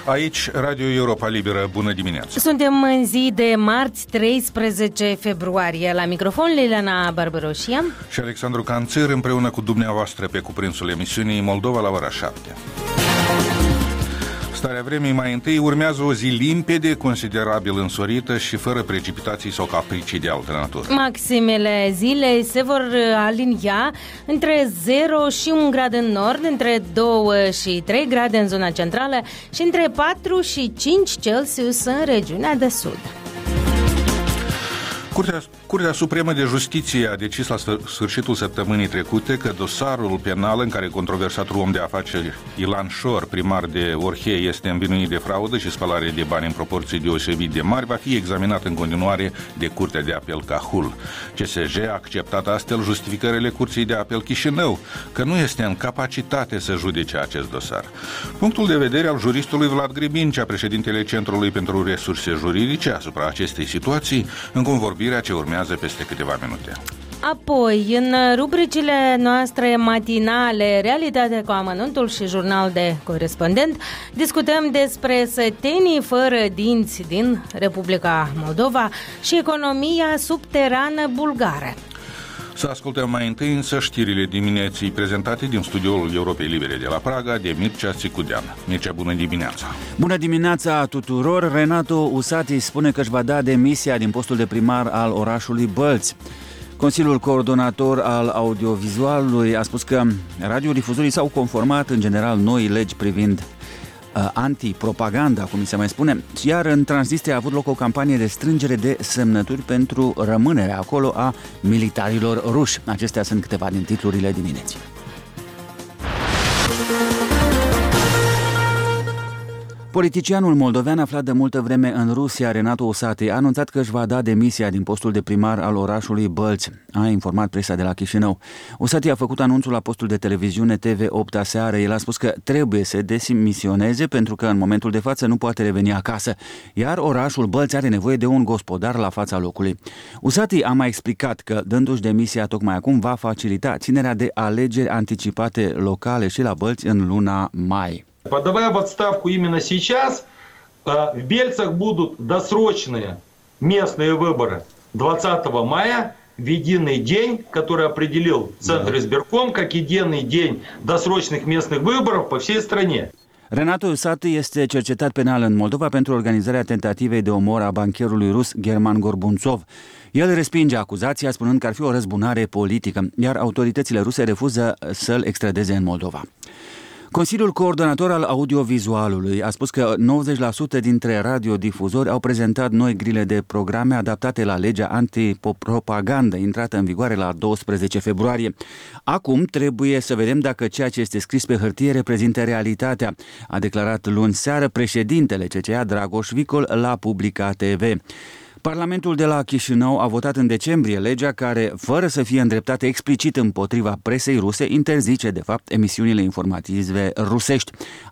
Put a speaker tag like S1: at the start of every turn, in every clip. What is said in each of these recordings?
S1: Aici, Radio Europa Liberă, bună dimineața!
S2: Suntem în zi de marți, 13 februarie. La microfon, Liliana Barbăroșia
S1: și Alexandru Canțir, împreună cu dumneavoastră pe cuprinsul emisiunii Moldova la ora 7. Starea vremii mai întâi urmează o zi limpede, considerabil însorită și fără precipitații sau capricii de altă natură.
S2: Maximele zilei se vor alinia între 0 și 1 grad în nord, între 2 și 3 grade în zona centrală și între 4 și 5 Celsius în regiunea de sud.
S1: Curtea Supremă de Justiție a decis la sfârșitul săptămânii trecute că dosarul penal în care controversatul om de afaceri Ilan Șor, primar de Orhei, este învinuit de fraudă și spălare de bani în proporții deosebit de mari, va fi examinat în continuare de Curtea de Apel Cahul. CSJ a acceptat astfel justificările Curții de Apel Chișinău, că nu este în capacitate să judece acest dosar. Punctul de vedere al juristului Vlad Gribincea, președintele Centrului pentru Resurse Juridice, asupra acestei situații, în convorbirea ce urmează peste câteva minute.
S2: Apoi, în rubricile noastre matinale, Realitate cu amănuntul și Jurnal de corespondent, discutăm despre sătenii fără dinți din Republica Moldova și economia subterană bulgară.
S1: Să ascultăm mai întâi însă știrile dimineții prezentate din studioul Europei Libere de la Praga de Mircea Țicudean. Mircea, bună dimineața!
S3: Bună dimineața tuturor! Renato Usati spune că își va da demisia din postul de primar al orașului Bălți. Consiliul coordonator al audiovizualului a spus că radiodifuzorii s-au conformat în general noi legi privind antipropaganda, cum se mai spune, iar în Transnistria a avut loc o campanie de strângere de semnături pentru rămânerea acolo a militarilor ruși. Acestea sunt câteva din titlurile dimineții. Politicianul moldovean aflat de multă vreme în Rusia, Renato Usati, a anunțat că își va da demisia din postul de primar al orașului Bălți, a informat presa de la Chișinău. Usati a făcut anunțul la postul de televiziune TV8 aseară. El a spus că trebuie să demisioneze pentru că în momentul de față nu poate reveni acasă, iar orașul Bălți are nevoie de un gospodar la fața locului. Usati a mai explicat că, dându-și demisia tocmai acum, va facilita ținerea de alegeri anticipate locale și la Bălți în luna mai.
S4: Подавая в отставку именно сейчас, в Бельцах будут досрочные местные выборы 20 мая в единый день, который определил Центр избирком, как единый день досрочных местных выборов по всей стране.
S3: Renato Usati este cercetat penal în Moldova pentru organizarea tentativei de omor a bancherului rus German Gorbunțov. El respinge acuzația spunând că ar fi o răzbunare politică, iar autoritățile ruse refuză să-l extradeze în Moldova. Consiliul coordonator al audiovizualului a spus că 90% dintre radiodifuzori au prezentat noi grile de programe adaptate la legea antipropagandă, intrată în vigoare la 12 februarie. Acum trebuie să vedem dacă ceea ce este scris pe hârtie reprezintă realitatea, a declarat luni seară președintele CCA Dragoș Vicol la Publica TV. Parlamentul de la Chișinău a votat în decembrie legea care, fără să fie îndreptată explicit împotriva presei ruse, interzice, de fapt, emisiunile informative rusești.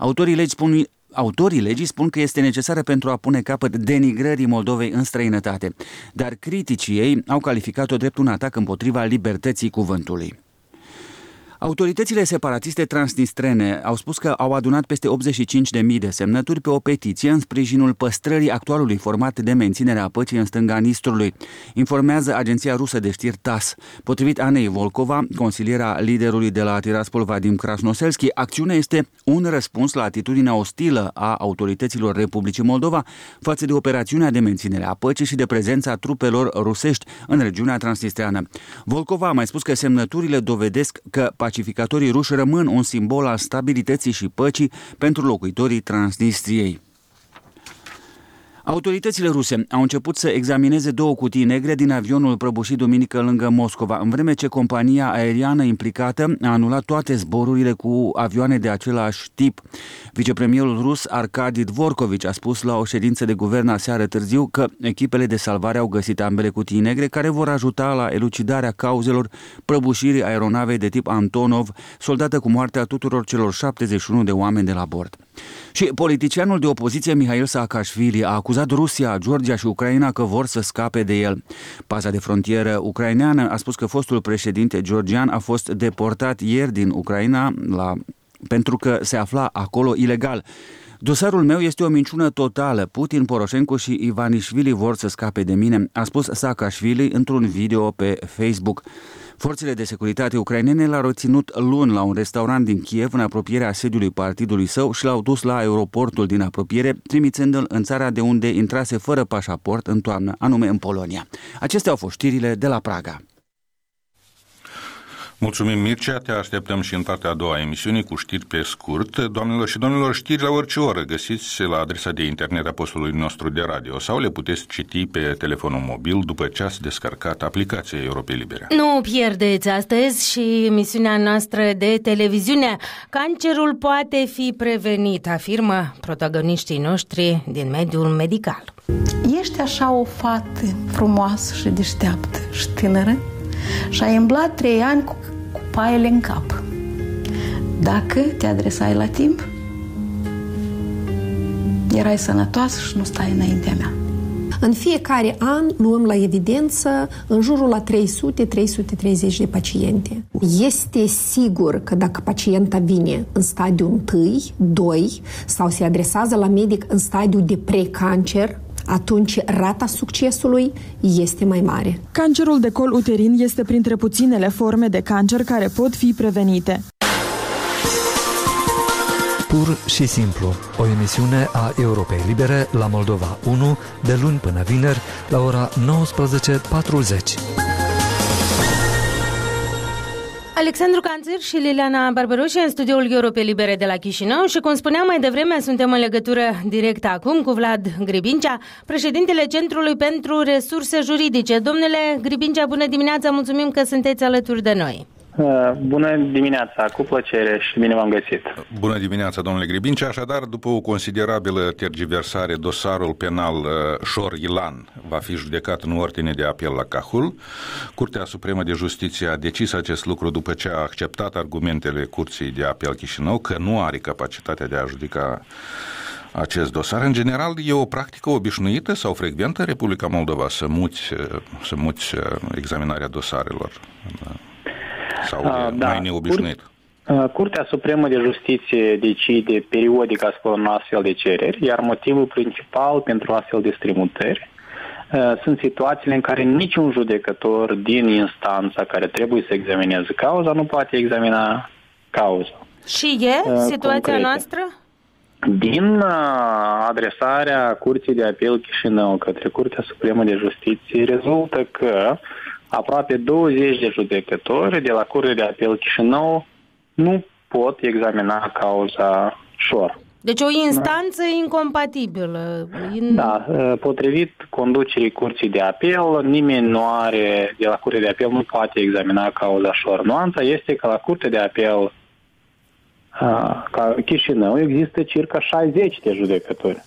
S3: Autorii legii spun că este necesară pentru a pune capăt denigrării Moldovei în străinătate, dar criticii ei au calificat-o drept un atac împotriva libertății cuvântului. Autoritățile separatiste transnistrene au spus că au adunat peste 85.000 de semnături pe o petiție în sprijinul păstrării actualului format de menținere a păcii în stânga Nistrului, informează agenția rusă de știri TASS. Potrivit Anei Volkova, consiliera liderului de la Tiraspol Vadim Krasnoselski, acțiunea este un răspuns la atitudinea ostilă a autorităților Republicii Moldova față de operațiunea de menținere a păcii și de prezența trupelor rusești în regiunea transnistreană. Volkova a mai spus că semnăturile dovedesc că pacificatorii ruși rămân un simbol al stabilității și păcii pentru locuitorii Transnistriei. Autoritățile ruse au început să examineze 2 cutii negre din avionul prăbușit duminică lângă Moscova, în vreme ce compania aeriană implicată a anulat toate zborurile cu avioane de același tip. Vicepremierul rus Arkadi Dvorkovic a spus la o ședință de guvern aseară târziu că echipele de salvare au găsit ambele cutii negre care vor ajuta la elucidarea cauzelor prăbușirii aeronavei de tip Antonov, soldată cu moartea tuturor celor 71 de oameni de la bord. Și politicianul de opoziție Mihail Saakashvili a acuzat Rusia, Georgia și Ucraina că vor să scape de el. Paza de frontieră ucraineană a spus că fostul președinte georgian a fost deportat ieri din Ucraina pentru că se afla acolo ilegal. Dosarul meu este o minciună totală. Putin, Poroșenko și Ivanișvili vor să scape de mine, a spus Saakashvili într-un video pe Facebook. Forțele de securitate ucrainene l-au reținut luni la un restaurant din Kiev în apropierea sediului partidului său și l-au dus la aeroportul din apropiere, trimițându-l în țara de unde intrase fără pașaport în toamnă, anume în Polonia. Acestea au fost știrile de la Praga.
S1: Mulțumim, Mircea, te așteptăm și în partea a doua a emisiunii cu știri pe scurt. Doamnelor și domnilor, știri la orice oră găsiți la adresa de internet a postului nostru de radio sau le puteți citi pe telefonul mobil după ce ați descărcat aplicația Europei Libere.
S2: Nu pierdeți astăzi și emisiunea noastră de televiziune. Cancerul poate fi prevenit, afirmă protagoniștii noștri din mediul medical.
S5: Ești așa o fată frumoasă și deșteaptă și tânără și ai îmblat 3 ani cu paiele în cap. Dacă te adresai la timp, erai sănătoasă și nu stai înaintea mea.
S6: În fiecare an luăm la evidență în jurul la 300-330 de paciente. Este sigur că dacă pacienta vine în stadiul 1, 2 sau se adresează la medic în stadiul de precancer, atunci rata succesului este mai mare.
S7: Cancerul de col uterin este printre puținele forme de cancer care pot fi prevenite.
S8: Pur și simplu, o emisiune a Europei Libere la Moldova 1, de luni până vineri, la ora 19:40.
S2: Alexandru Canțir și Liliana Barbaroș în studioul Europei Libere de la Chișinău și, cum spuneam mai devreme, suntem în legătură directă acum cu Vlad Gribincea, președintele Centrului pentru Resurse Juridice. Domnule Gribincea, bună dimineața, mulțumim că sunteți alături de noi.
S9: Bună dimineața, cu plăcere și bine v-am găsit.
S1: Bună dimineața, domnule Gribincea. Așadar, după o considerabilă tergiversare, dosarul penal Șor-Ilan va fi judecat în ordine de apel la Cahul. Curtea Supremă de Justiție a decis acest lucru după ce a acceptat argumentele Curții de Apel Chișinău că nu are capacitatea de a judeca acest dosar. În general, e o practică obișnuită sau frecventă în Republica Moldova să muți examinarea dosarelor? Sau mai neobișnuit?
S9: Curtea Supremă de Justiție decide periodic asupra unor astfel de cereri, iar motivul principal pentru astfel de strămutări sunt situațiile în care niciun judecător din instanța care trebuie să examineze cauza nu poate examina cauza.
S2: Și e situația concretă noastră?
S9: Din adresarea Curții de Apel Chișinău către Curtea Supremă de Justiție rezultă că aproape 20 de judecători de la Curtea de Apel Chișinău nu pot examina cauza Șor.
S2: Deci o instanță incompatibilă.
S9: Da, potrivit conducerii Curții de Apel, nimeni nu are, de la Curtea de Apel nu poate examina cauza Șor. Nuanța este că la Curtea de Apel ca Chișinău există circa 60 de judecători.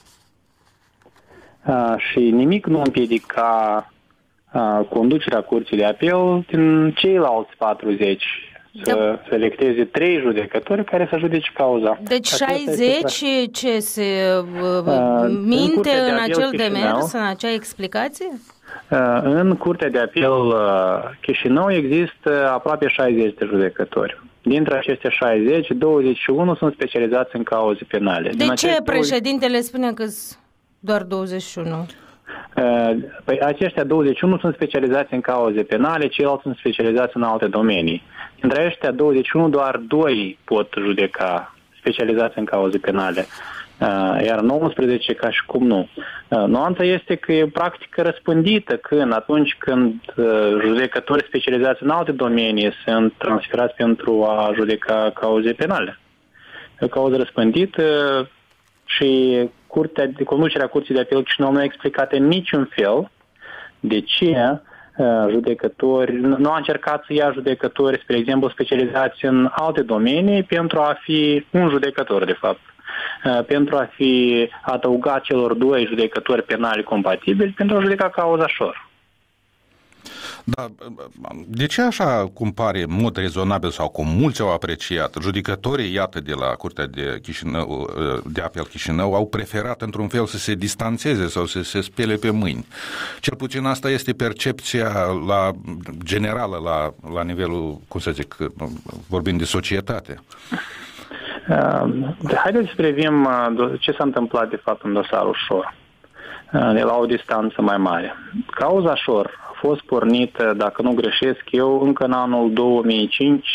S9: Și nimic nu împiedica conducerea Curții de Apel din ceilalți 40 să selecteze 3 judecători care să judece cauza.
S2: Deci 60 ce se minte în acel demers, în acea explicație?
S9: În Curtea de Apel Chișinău există aproape 60 de judecători. Dintre aceste 60, 21 sunt specializați în cauze penale.
S2: De ce președintele spune că doar 21?
S9: Păi aceștia 21 sunt specializați în cauze penale, ceilalți sunt specializați în alte domenii. Dintre aceștia 21, doar 2 pot judeca, specializați în cauze penale, iar 19 ca și cum nu. Nuanța este că e practică răspândită atunci când judecători specializați în alte domenii sunt transferați pentru a judeca cauze penale. O cauză răspândită și conducerea Curții de Apel Chișinău nu a explicat în niciun fel de ce judecători, nu a încercat să ia judecători, spre exemplu, specializați în alte domenii pentru a fi un judecător, de fapt, pentru a fi adăugat celor 2 judecători penali compatibili pentru a judeca cauza Șor.
S1: Da, de ce așa cum pare în mod rezonabil sau cum mulți au apreciat, judecătorii, iată, de la Curtea de Apel Chișinău au preferat într-un fel să se distanțeze sau să se spele pe mâini. Cel puțin asta este percepția generală la nivelul, cum să zic, vorbind de societate.
S9: Haideți să privim ce s-a întâmplat de fapt în dosarul Șor, de la o distanță mai mare. Cauza Șor a fost pornită, dacă nu greșesc eu, încă în anul 2005,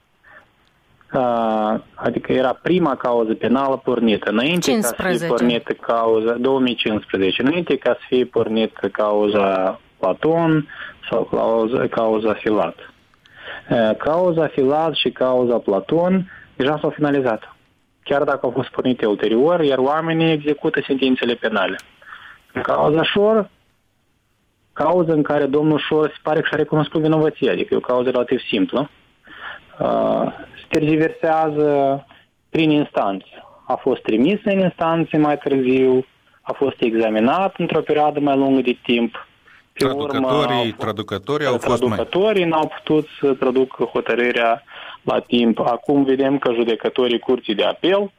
S9: adică era prima cauză penală pornită. Înainte 15. Ca să fie pornită cauza 2015, înainte ca să fie pornită cauza Platon sau cauza Filat. Cauza Filat și cauza Platon deja s-au finalizat, chiar dacă au fost pornite ulterior, iar oamenii execută sentințele penale. Cauza Șor, cauza în care domnul Șor se pare că și-a recunoscut vinovăția, adică e o cauză relativ simplă, se tergiversează prin instanță. A fost trimis în instanțe mai târziu, a fost examinat într-o perioadă mai lungă de timp. Traducătorii n-au putut să traducă hotărârea la timp. Acum vedem că judecătorii Curții de Apel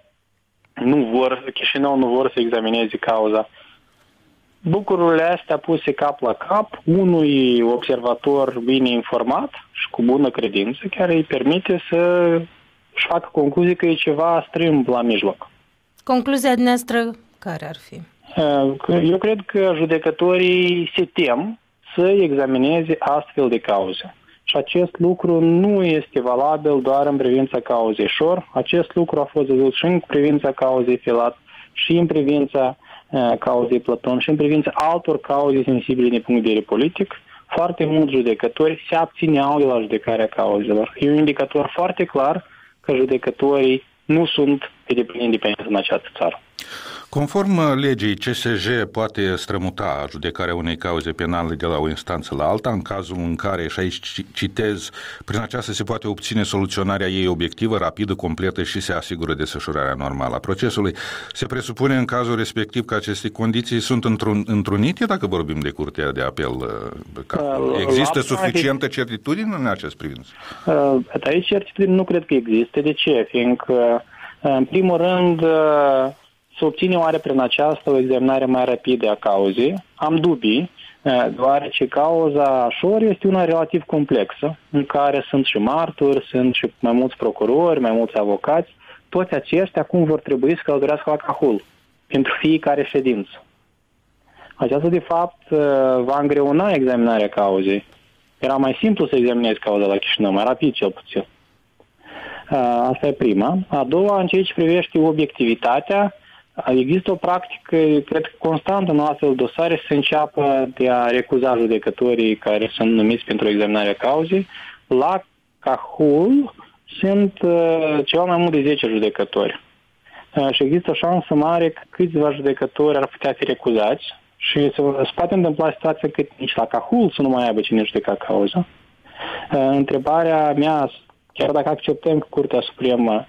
S9: Chișinău nu vor să examineze cauza. Lucrurile astea puse cap la cap, unui observator bine informat și cu bună credință, care îi permite să-și facă concluzii că e ceva strâmb la mijloc.
S2: Concluzia noastră care ar fi?
S9: Eu cred că judecătorii se tem să examineze astfel de cauze. Și acest lucru nu este valabil doar în privința cauzei Șor. Acest lucru a fost văzut și în privința cauzei Filat, și în privința cauzei Platon, și în privința altor cauze sensibile din punct de vedere politic. Foarte mulți judecători se abțineau de la judecarea cauzelor. E un indicator foarte clar că judecătorii nu sunt pe deplin independenți în această țară.
S1: Conform legii, CSJ poate strămuta judecarea unei cauze penale de la o instanță la alta, în cazul în care, și aici citez, prin aceasta se poate obține soluționarea ei obiectivă, rapidă, completă și se asigură desfășurarea normală a procesului. Se presupune în cazul respectiv că aceste condiții sunt întrunite dacă vorbim de Curtea de Apel? Există suficientă certitudine în acest privință?
S9: Aici certitudine nu cred că există. De ce? Fiindcă, în primul rând, să obține oare prin aceasta o examinare mai rapidă a cauzei. Am dubii, deoarece cauza Șor este una relativ complexă, în care sunt și martori, sunt și mai mulți procurori, mai mulți avocați. Toți aceștia acum vor trebui să călătorească la Cahul pentru fiecare ședință. Aceasta, de fapt, va îngreuna examinarea cauzei. Era mai simplu să examinezi cauza la Chișinău, mai rapid cel puțin. Asta e prima. A doua, în ceea ce privește obiectivitatea, există o practică, cred că constantă în astfel de dosare, să se înceapă de a recuza judecătorii care sunt numiți pentru examinarea cauzei. La Cahul sunt ceva mai mult de 10 judecători. Și există o șansă mare că câțiva judecători ar putea fi recuzați și se poate întâmpla situația că nici la Cahul să nu mai aibă cine judeca cauza. Întrebarea mea, chiar dacă acceptăm că Curtea Supremă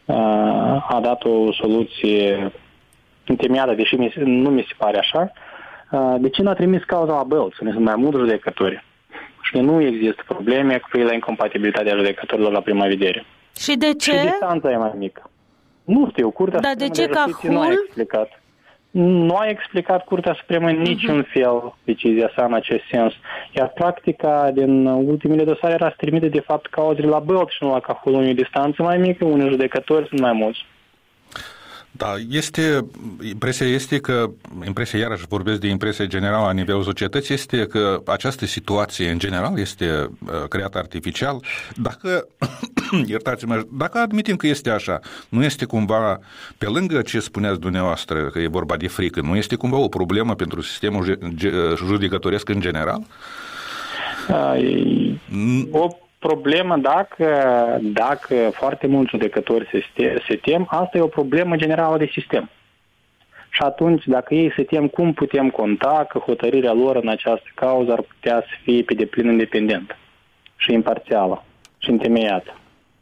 S9: a dat o soluție întemeiată, deși nu mi se pare așa, de ce n-a trimis cauza la Bălți? Sunt mai mulți judecători și nu există probleme cu la incompatibilitatea judecătorilor la prima vedere.
S2: Și de ce?
S9: Și distanța e mai mică. Nu știu, Curtea Supremă de Justiție nu a explicat. Nu a explicat Curtea Supremă în niciun fel decizia sa în acest sens. Iar practica din ultimele dosare era să trimite de fapt cauzele la Bălți și nu la Cahul, unde e distanță mai mică, unde judecători sunt mai mulți.
S1: Da, impresia, iarăși vorbesc de impresia generală la nivelul societății, este că această situație în general este creată artificial. Dacă, iertați-mă, dacă admitem că este așa, nu este cumva, pe lângă ce spuneați dumneavoastră, că e vorba de frică, nu este cumva o problemă pentru sistemul judecătoresc în general?
S9: O problemă dacă foarte mulți judecători se tem, asta e o problemă generală de sistem. Și atunci, dacă ei se tem, cum putem conta că hotărârea lor în această cauză ar putea să fie pe deplin independentă și imparțială și întemeiată?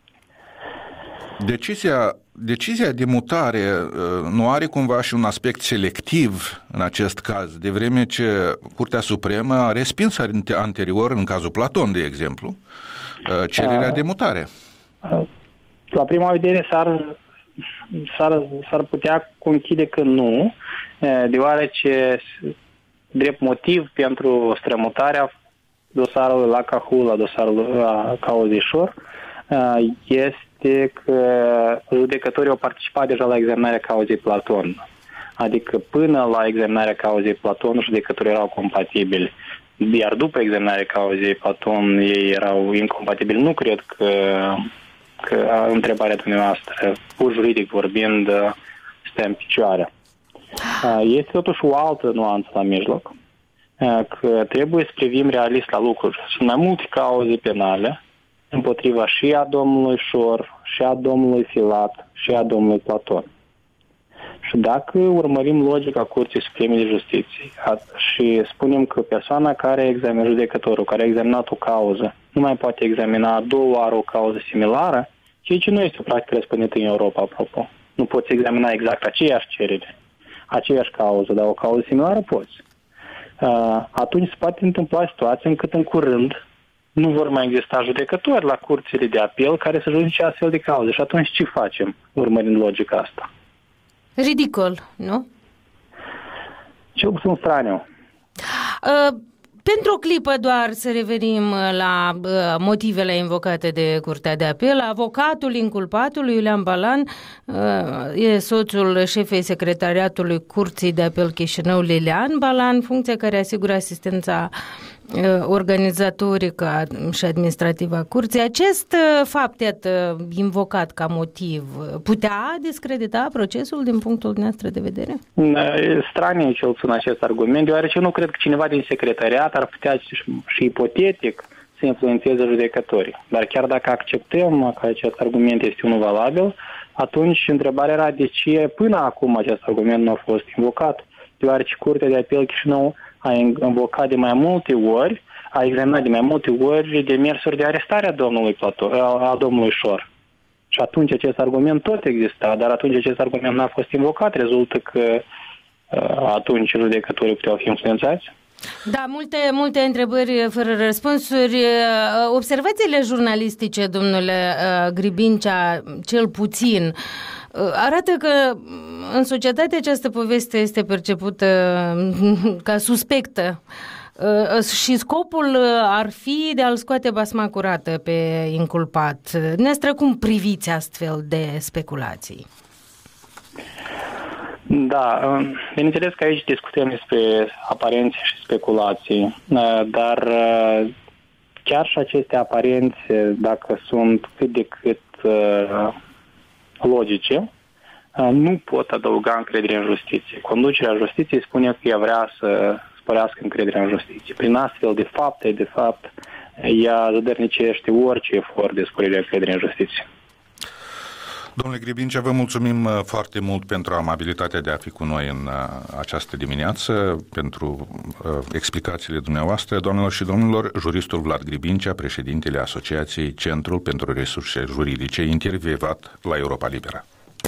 S1: Decizia de mutare nu are cumva și un aspect selectiv în acest caz, de vreme ce Curtea Supremă a respins anterior, în cazul Platon, de exemplu, cererea de mutare.
S9: La prima vedere s-ar putea conchide că nu, deoarece drept motiv pentru strămutarea dosarului la Cahul, la dosarul la cauzei Șor, este că judecătorii au participat deja la examinarea cauzei Platon. Adică până la examinarea cauzei Platon, judecătorii erau compatibili. Iar după examinarea cauzei Platon, ei erau incompatibili. Nu cred că întrebarea dumneavoastră, pur juridic vorbind, stă în picioare. Este totuși o altă nuanță la mijloc, că trebuie să privim realist la lucruri. Sunt mai multe cauze penale împotriva și a domnului Șor, și a domnului Filat, și a domnului Platon. Și dacă urmărim logica Curții Supreme de Justiție și spunem că persoana care examinează, judecătorul care a examinat o cauză, nu mai poate examina a doua oară o cauză similară, ceea ce nu este o practică răspândită în Europa, apropo. Nu poți examina exact aceeași cerere, aceeași cauză, dar o cauză similară poți. Atunci se poate întâmpla situația încât în curând nu vor mai exista judecători la curțile de apel care să judice astfel de cauze. Și atunci ce facem, urmărind logica asta?
S2: Ridicol, nu?
S9: Cel puțin straniu.
S2: Pentru o clipă doar să revenim la motivele invocate de Curtea de Apel. Avocatul inculpatului, Iulian Balan, e soțul șefei secretariatului Curții de Apel Chișinău, Lilian Balan, funcția care asigură asistența organizatorică și administrativă a curții. Acest fapt, iată, invocat ca motiv, putea discredita procesul din punctul nostru de vedere?
S9: Stranie cel puțin acest argument, deoarece nu cred că cineva din secretariat ar putea și ipotetic să influențeze judecătorii. Dar chiar dacă acceptăm că acest argument este unul valabil, atunci întrebarea era de ce până acum acest argument nu a fost invocat, deoarece Curtea de Apel Chișinău a invocat de mai multe ori, a examinat de mai multe ori demersuri de arestare a domnului Șor. Și atunci acest argument tot exista, dar atunci acest argument n-a fost invocat. Rezultă că atunci judecătorii puteau fi influențați.
S2: Da, multe întrebări fără răspunsuri. Observațiile jurnalistice, domnule Gribincea, cel puțin, arată că în societate această poveste este percepută ca suspectă și scopul ar fi de a-l scoate basma curată pe inculpat. Dumneavoastră, cum priviți astfel de speculații?
S9: Da, bineînțeles că aici discutăm despre aparențe și speculații, dar chiar și aceste aparențe, dacă sunt cât de cât logice, nu pot adăuga încredere în justiție. Conducerea justiției spune că ea vrea să sporească încrederea în justiție. Prin astfel de fapte, ea zădărnicește orice efort de sporire a încrederii în justiție.
S1: Domnule Gribincea, vă mulțumim foarte mult pentru amabilitatea de a fi cu noi în această dimineață, pentru explicațiile dumneavoastră. Doamnelor și domnilor, juristul Vlad Gribincea, președintele Asociației Centrul pentru Resurse Juridice, intervievat la Europa Liberă.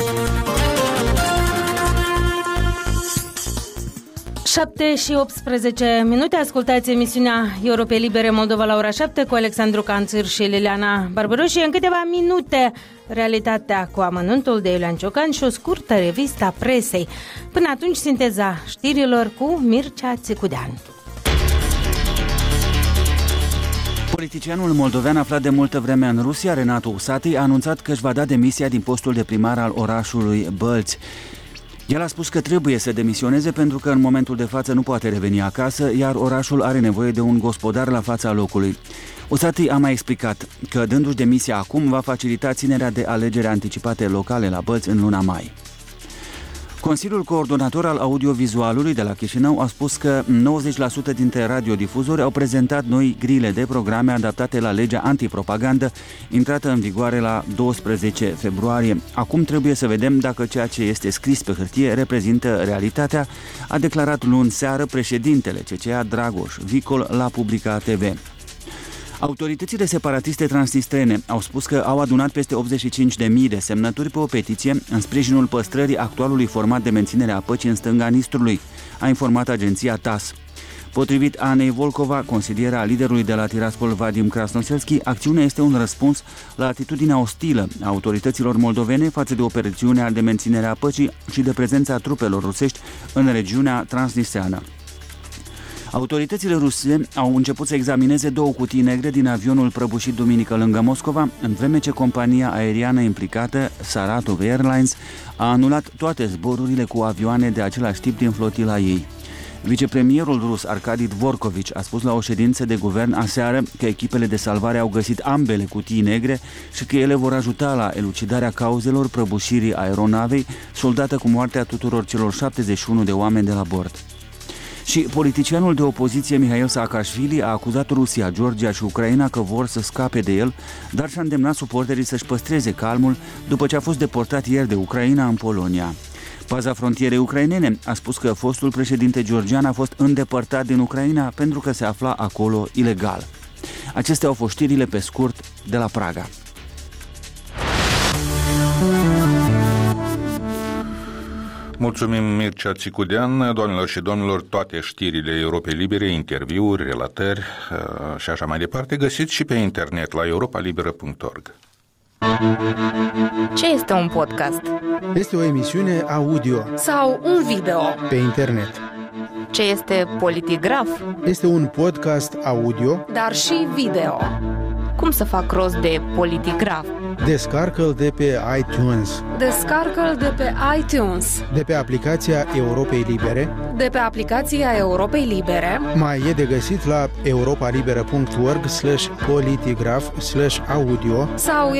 S2: 7:18, ascultați emisiunea Europei Libere Moldova la ora 7 cu Alexandru Canțir și Liliana Barbaroși. În câteva minute, realitatea cu amănuntul de Iulian Ciocan și o scurtă revistă a presei. Până atunci, sinteza știrilor cu Mircea Țicudean.
S3: Politicianul moldovean aflat de multă vreme în Rusia, Renato Usati, a anunțat că își va da demisia din postul de primar al orașului Bălți. El a spus că trebuie să demisioneze pentru că în momentul de față nu poate reveni acasă, iar orașul are nevoie de un gospodar la fața locului. Usati a mai explicat că, dându-și demisia acum, va facilita ținerea de alegeri anticipate locale la Bălți în luna mai. Consiliul Coordonator al Audiovizualului de la Chișinău a spus că 90% dintre radiodifuzori au prezentat noi grile de programe adaptate la legea antipropagandă, intrată în vigoare la 12 februarie. Acum trebuie să vedem dacă ceea ce este scris pe hârtie reprezintă realitatea, a declarat luni seară președintele CCA Dragoș Vicol la Publica TV. Autoritățile separatiste transnistrene au spus că au adunat peste 85.000 de semnături pe o petiție în sprijinul păstrării actualului format de menținere a păcii în stânga Nistrului, a informat agenția TASS. Potrivit Anei Volcova, consiliera liderului de la Tiraspol Vadim Krasnoselski, acțiunea este un răspuns la atitudinea ostilă a autorităților moldovene față de operațiunea de menținere a păcii și de prezența trupelor rusești în regiunea transnistreană. Autoritățile ruse au început să examineze 2 cutii negre din avionul prăbușit duminică lângă Moscova, în vreme ce compania aeriană implicată, Saratov Airlines, a anulat toate zborurile cu avioane de același tip din flotila ei. Vicepremierul rus Arkady Dvorkovich a spus la o ședință de guvern aseară că echipele de salvare au găsit ambele cutii negre și că ele vor ajuta la elucidarea cauzelor prăbușirii aeronavei, soldată cu moartea tuturor celor 71 de oameni de la bord. Și politicianul de opoziție Mihail Saakashvili a acuzat Rusia, Georgia și Ucraina că vor să scape de el, dar și-a îndemnat suporterii să-și păstreze calmul după ce a fost deportat ieri de Ucraina în Polonia. Paza frontierei ucrainene a spus că fostul președinte georgian a fost îndepărtat din Ucraina pentru că se afla acolo ilegal. Acestea au fost știrile pe scurt de la Praga.
S1: Mulțumim, Mircea Țicudean. Doamnelor și domnilor, toate știrile Europei Libere, interviuri, relatări și așa mai departe, găsiți și pe internet la europalibera.org.
S10: Ce este un podcast?
S11: Este o emisiune audio
S10: sau un video
S11: pe internet.
S10: Ce este Politigraf?
S11: Este un podcast audio,
S10: dar și video. Cum să fac rost de Politigraf?
S11: Descarcă-l de pe iTunes.
S10: Descarcă-l de pe iTunes.
S11: De pe aplicația Europei Libere.
S10: De pe aplicația Europei Libere.
S11: Mai e de găsit la europalibera.org/politigraf/audio
S10: sau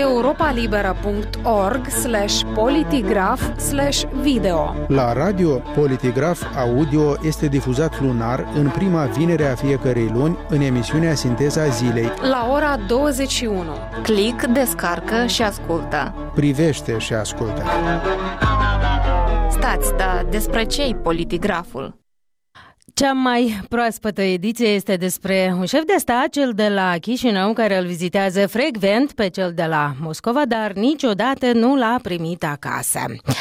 S10: europalibera.org/politigraf/video.
S11: La radio, Politigraf Audio este difuzat lunar în prima vinere a fiecărei luni în emisiunea Sinteza Zilei
S10: la ora 21. Click, descarcă și ascultă.
S11: Privește și ascultă.
S10: Stați, dar despre ce-i Politigraful?
S2: Cea mai proaspătă ediție este despre un șef de stat, cel de la Chișinău, care îl vizitează frecvent pe cel de la Moscova, dar niciodată nu l-a primit acasă.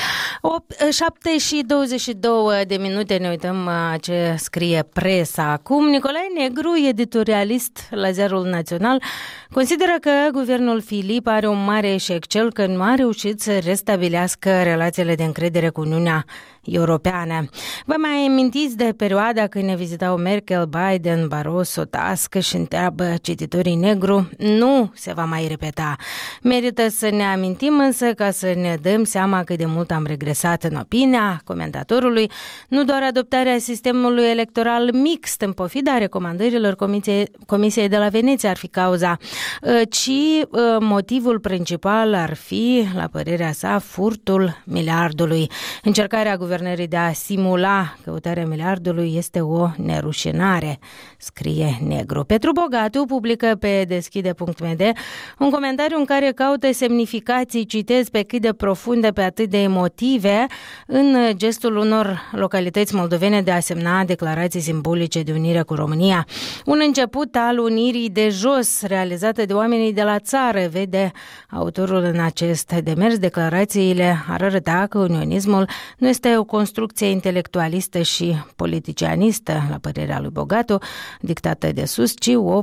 S2: 7:22 de minute, ne uităm ce scrie presa acum. Nicolae Negru, editorialist la Ziarul Național, consideră că guvernul Filip are un mare eșec, cel că nu a reușit să restabilească relațiile de încredere cu Uniunea Europeană. Vă mai amintiți de perioada când ne vizitau Merkel, Biden, Barroso, Tusk și întreabă cititorii Negru? Nu se va mai repeta. Merită să ne amintim însă ca să ne dăm seama cât de mult am regresat în opinia comentatorului. Nu doar adoptarea sistemului electoral mixt în pofida recomandărilor Comisiei de la Veneția ar fi cauza, ci motivul principal ar fi, la părerea sa, furtul miliardului. Încercarea guvernării de a simula căutarea miliardului este o nerușinare, scrie Negru. Petru Bogatu publică pe deschide.md un comentariu în care caută semnificații, citez, pe cât de profunde, pe atât de emotive, în gestul unor localități moldovene de a semna declarații simbolice de unire cu România. Un început al unirii de jos, realizată de oamenii de la țară, vede autorul în acest demers. Declarațiile ar arăta că unionismul nu este o construcție intelectualistă și politicianistă, la părerea lui Bogatu, dictată de sus, ci o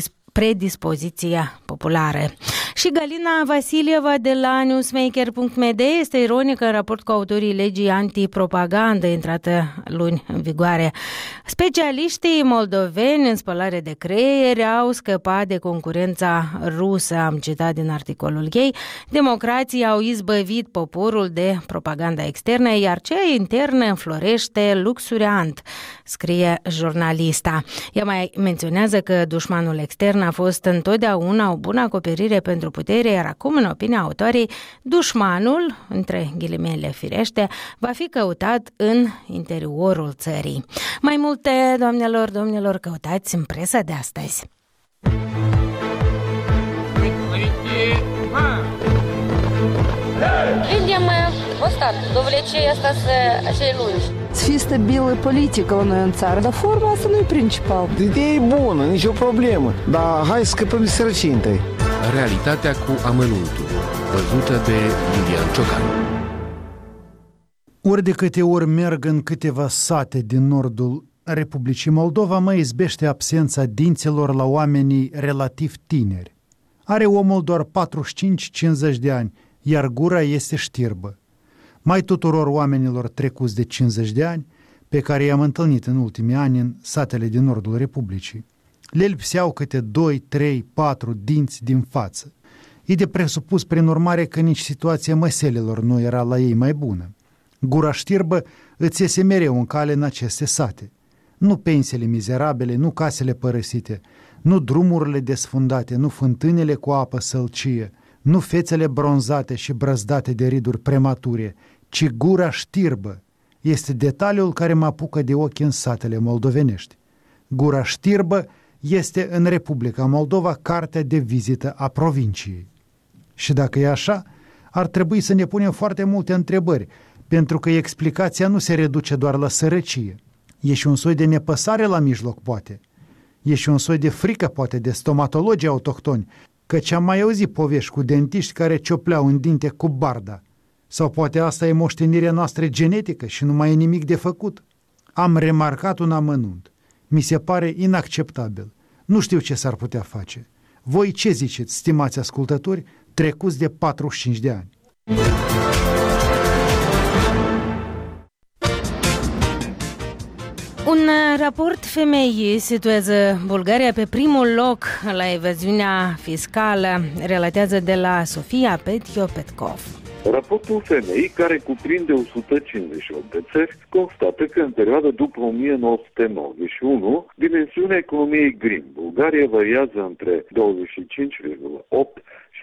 S2: predispoziție populară. Și Galina Vasilieva de la newsmaker.md este ironică în raport cu autorii legii antipropagandă intrată luni în vigoare. Specialiștii moldoveni în spălare de creiere au scăpat de concurența rusă, am citat din articolul ei. Democrații au izbăvit poporul de propaganda externă, iar cea internă înflorește luxuriant, scrie jurnalista. Ea mai menționează că dușmanul extern a fost întotdeauna o bună acoperire pentru putere, iar acum, în opinia autoarei, dușmanul, între ghilimele firește, va fi căutat în interiorul țării. Mai multe, doamnelor, domnilor, căutați în presa de astăzi.
S12: Видим ăsta, довлече asta acei lungi.
S13: Să fie stabilă politică la noi în țară, dar forma asta nu e principal.
S14: Ideea e bună, nicio problemă, dar hai să scăpăm de sărăcie întâi.
S15: Realitatea cu amănuntul, văzută de Lilian Ciocan.
S16: Ori de câte ori merg în câteva sate din nordul Republicii Moldova, mă izbește absența dinților la oamenii relativ tineri. Are omul doar 45-50 de ani, iar gura este știrbă. Mai tuturor oamenilor trecuți de 50 de ani, pe care i-am întâlnit în ultimii ani în satele din nordul Republicii. Le lipseau câte 2, 3, 4 dinți din față. E de presupus prin urmare că nici situația măselelor nu era la ei mai bună. Gura știrbă îți iese mereu în cale în aceste sate. Nu pensiile mizerabile, nu casele părăsite, nu drumurile desfundate, nu fântânile cu apă sălcie, nu fețele bronzate și brăzdate de riduri premature, ci gura știrbă este detaliul care mă apucă de ochi în satele moldovenești. Gura știrbă este în Republica Moldova cartea de vizită a provinciei. Și dacă e așa, ar trebui să ne punem foarte multe întrebări, pentru că explicația nu se reduce doar la sărăcie. E și un soi de nepăsare la mijloc, poate. E și un soi de frică, poate, de stomatologii autohtoni, căci am mai auzit povești cu dentiști care ciopleau în dinte cu barda. Sau poate asta e moștenirea noastră genetică și nu mai e nimic de făcut. Am remarcat un amănunt. Mi se pare inacceptabil. Nu știu ce s-ar putea face. Voi ce ziceți, stimați ascultători, trecuți de 45 de ani?
S2: Un raport FMI situează Bulgaria pe primul loc la evaziunea fiscală, relatează de la Sofia Petio-Petkov.
S17: Raportul FMI, care cuprinde 158 de țări, constată că în perioada după 1991, dimensiunea economiei green Bulgaria variază între 25,8 și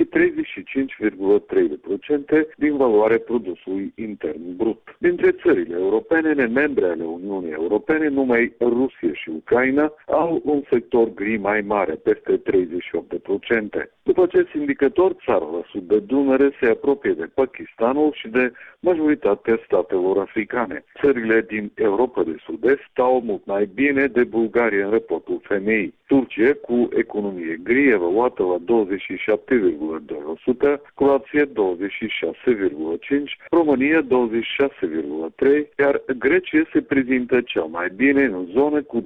S17: 35,3% din valoarea produsului intern brut. Dintre țările europene nemembre ale Uniunii Europene, numai Rusia și Ucraina au un sector gri mai mare, peste 38%. După acest indicator, țara la sud de Dunăre se apropie de Pakistanul și de majoritatea statelor africane. Țările din Europa de Sud-Est stau mult mai bine de Bulgaria în raportul FMI. Turcia, cu economie gri evaluată la 27,2%, Croația 26,5%, România 26,3%, iar Grecia se prezintă cel mai bine în zonă cu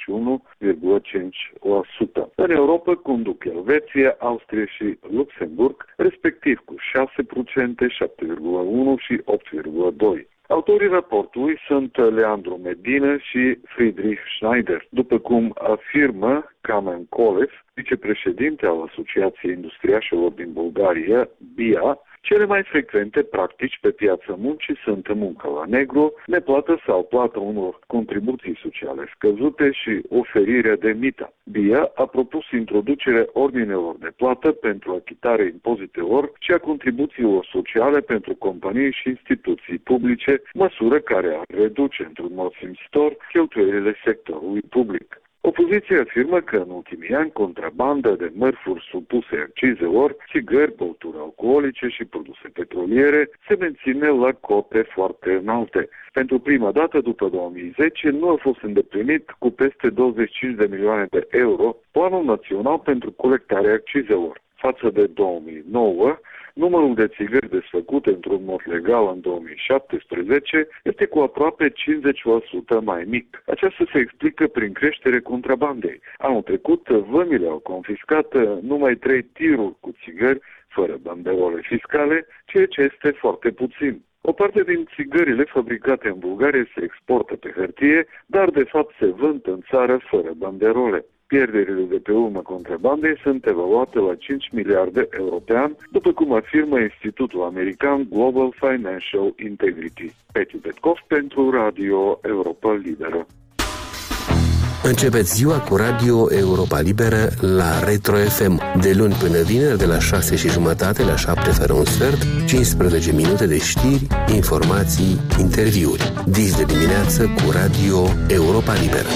S17: 21,5%. În Europa conduc Elveția, Austria și Luxemburg, respectiv cu 6%, 7,1% și 8,2%. Autorii raportului sunt Leandru Medina și Friedrich Schneider, după cum afirmă Kamen Kolev, vicepreședinte al Asociației Industriașilor din Bulgaria, BIA. Cele mai frecvente practici pe piața muncii sunt muncă la negru, neplată sau plată unor contribuții sociale scăzute și oferirea de mită. BIA a propus introducerea ordinelor de plată pentru achitarea impozitelor și a contribuțiilor sociale pentru companii și instituții publice, măsură care ar reduce într-un mod simțitor cheltuielile sectorului public. Opoziția afirmă că în ultimii ani contrabanda de mărfuri supuse accizelor, țigări, băuturi alcoolice și produse petroliere se menține la cote foarte înalte. Pentru prima dată după 2010 nu a fost îndeplinit cu peste 25 de milioane de euro planul național pentru colectarea accizelor. Față de 2009, numărul de țigări desfăcute într-un mod legal în 2017 este cu aproape 50% mai mic. Aceasta se explică prin creșterea contrabandei. Anul trecut, vămile au confiscat numai 3 tiruri cu țigări fără banderole fiscale, ceea ce este foarte puțin. O parte din țigările fabricate în Bulgaria se exportă pe hârtie, dar de fapt se vând în țară fără banderole. Pierderile de pe urmă contrabandei sunt evaluate la 5 miliarde euro pe an, după cum afirmă Institutul American Global Financial Integrity. Petio Petkov pentru Radio Europa Liberă.
S15: Începeți ziua cu Radio Europa Liberă la Retro FM, de luni până vineri, de la 6:30 la 7 fără un sfert, 15 minute de știri, informații, interviuri. Dis de dimineață cu Radio Europa Liberă.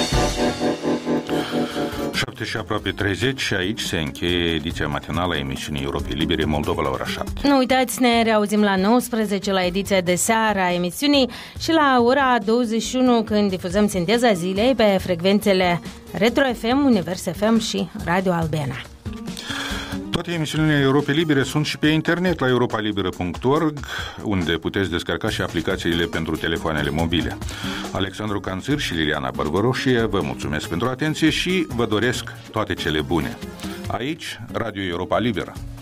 S1: 7 și aproape 30 și aici se încheie ediția matinală a emisiunii Europei Libere Moldova la ora 7.
S2: Nu uitați, ne reauzim la 19 la ediția de seară a emisiunii și la ora 21 când difuzăm sinteza zilei pe frecvențele Retro FM, Univers FM și Radio Albena.
S1: Toate emisiunile Europei Libere sunt și pe internet la europalibera.org, unde puteți descărca și aplicațiile pentru telefoanele mobile. Alexandru Canțir și Liliana Bărbăroșie vă mulțumesc pentru atenție și vă doresc toate cele bune. Aici, Radio Europa Liberă.